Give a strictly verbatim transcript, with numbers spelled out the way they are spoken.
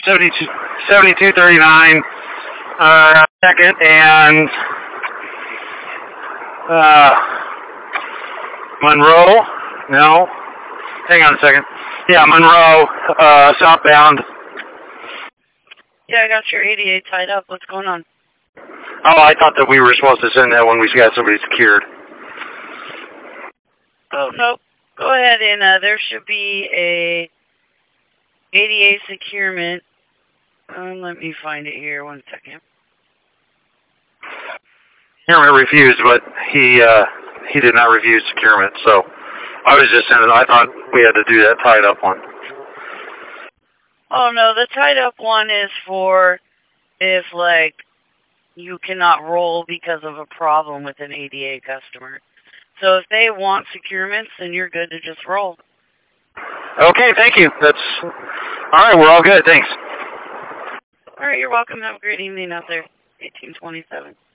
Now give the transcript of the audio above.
seventy-two, seventy-two thirty-nine, uh, second, and, uh, Monroe, no, hang on a second. Yeah, Monroe, uh, southbound. Yeah, I got your eighty-eight tied up. What's going on? Oh, I thought that we were supposed to send that when we got somebody secured. Oh, no. Go ahead and, uh, there should be a eighty-eight securement. Um, let me find it here. One second. Securement refused, but he, uh, he did not refuse securement, so I was just sending, I thought we had to do that tied up one. Oh, no, the tied up one is for if, like, you cannot roll because of a problem with an eighty-eight customer. So if they want securements, then you're good to just roll. Okay, thank you. That's, alright, we're all good, thanks. Alright, you're welcome. Have a great evening out there. eighteen twenty-seven.